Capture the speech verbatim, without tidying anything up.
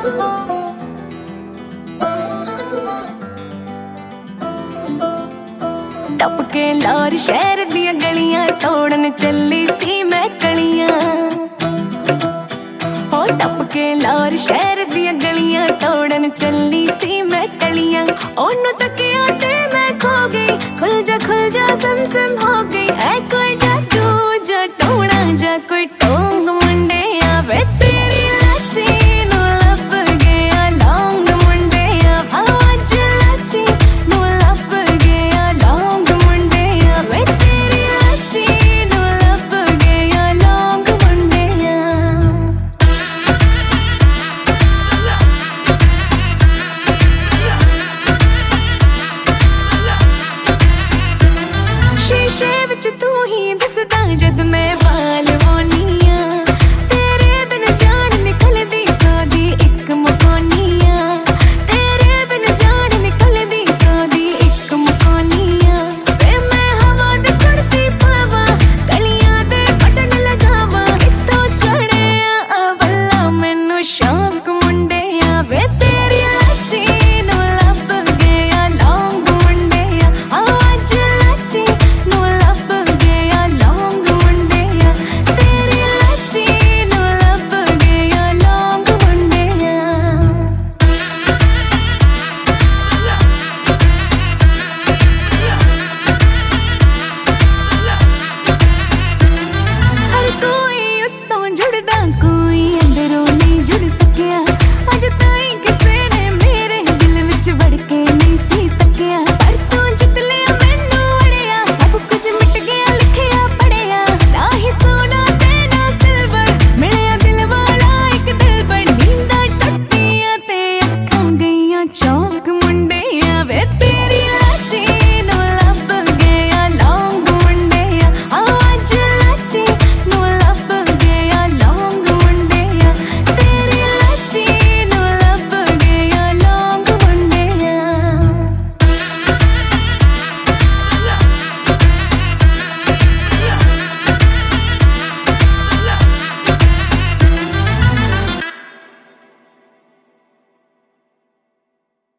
टपके लाहौर शहर दियां गलियां तोड़न चली सी मैं कलियां। हो टपके लाहौर शहर दियां गलियां तोड़न चली सी मैं कलियां। ओनू तकिया ते मैं खो गई, खुल जा खुल जा सम सम हो गई। ऐ कोई जादू जा टोना जा कोई टोंग मुंडे आवे तेरी लाची नू लप गया लौंग मुंडे आवाज लाची नू लप गया लौंग मुंडे आवे तेरी लाची नू लप गया लौंग मुंडे। शीशे विच तू ही दिसदा जद मैं